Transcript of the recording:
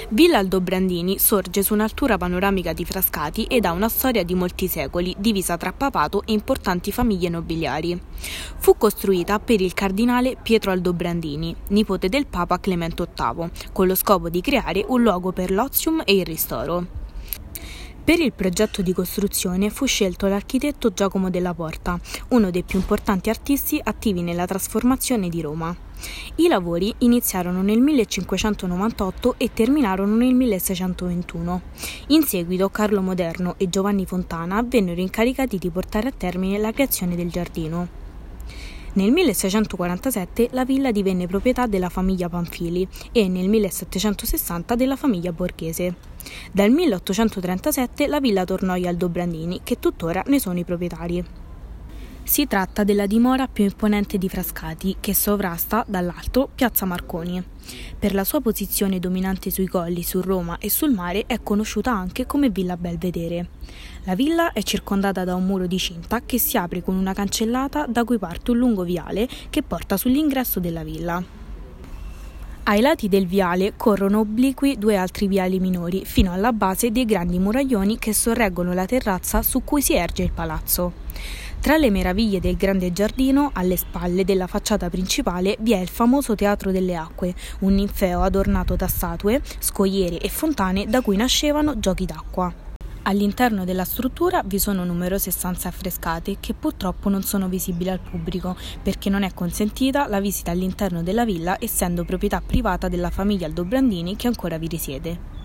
Villa Aldobrandini sorge su un'altura panoramica di Frascati ed ha una storia di molti secoli, divisa tra papato e importanti famiglie nobiliari. Fu costruita per il cardinale Pietro Aldobrandini, nipote del Papa Clemente VIII, con lo scopo di creare un luogo per l'ozium e il ristoro. Per il progetto di costruzione fu scelto l'architetto Giacomo della Porta, uno dei più importanti artisti attivi nella trasformazione di Roma. I lavori iniziarono nel 1598 e terminarono nel 1621. In seguito Carlo Moderno e Giovanni Fontana vennero incaricati di portare a termine la creazione del giardino. Nel 1647 la villa divenne proprietà della famiglia Pamphili e nel 1760 della famiglia Borghese. Dal 1837 la villa tornò agli Aldobrandini, che tuttora ne sono i proprietari. Si tratta della dimora più imponente di Frascati, che sovrasta dall'alto Piazza Marconi. Per la sua posizione dominante sui colli, su Roma e sul mare è conosciuta anche come Villa Belvedere. La villa è circondata da un muro di cinta che si apre con una cancellata da cui parte un lungo viale che porta sull'ingresso della villa. Ai lati del viale corrono obliqui due altri viali minori fino alla base dei grandi muraglioni che sorreggono la terrazza su cui si erge il palazzo. Tra le meraviglie del grande giardino, alle spalle della facciata principale, vi è il famoso Teatro delle Acque, un ninfeo adornato da statue, scogliere e fontane da cui nascevano giochi d'acqua. All'interno della struttura vi sono numerose stanze affrescate che purtroppo non sono visibili al pubblico perché non è consentita la visita all'interno della villa, essendo proprietà privata della famiglia Aldobrandini che ancora vi risiede.